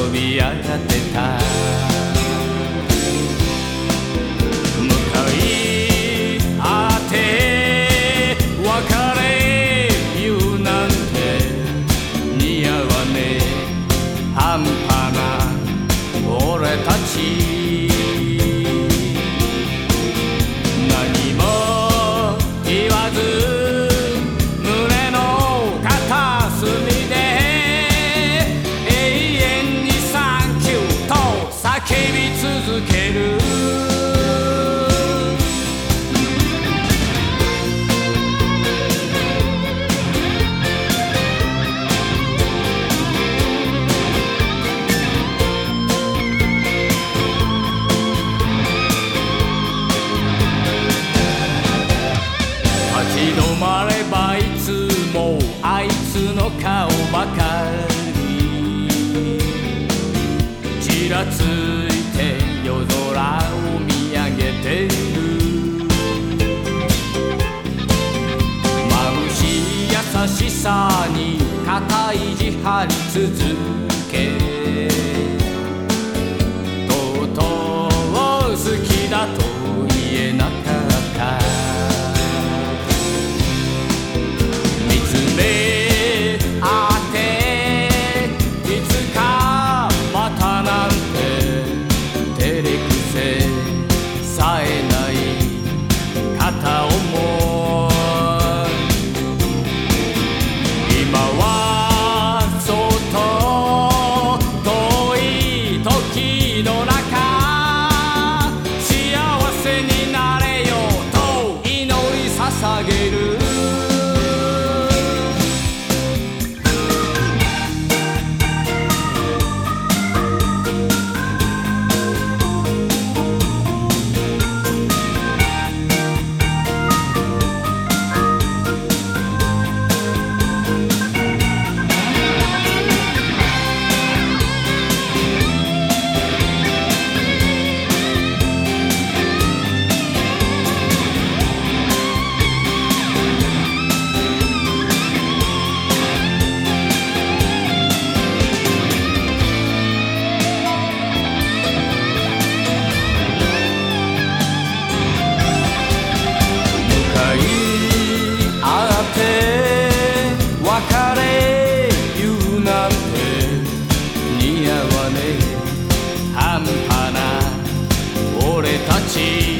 飛び上がってた。向かい合って別れ言うなんて似合わねえ半端な俺たち。何も言わず胸の片隅で永遠にサンキューと叫び続ける。立ち止まればいつもあいつの顔ばかりちらついて夜空を見上げてる。眩しい優しさに肩意地張り続けとうとう好きだと言えなかった。半端な俺たち。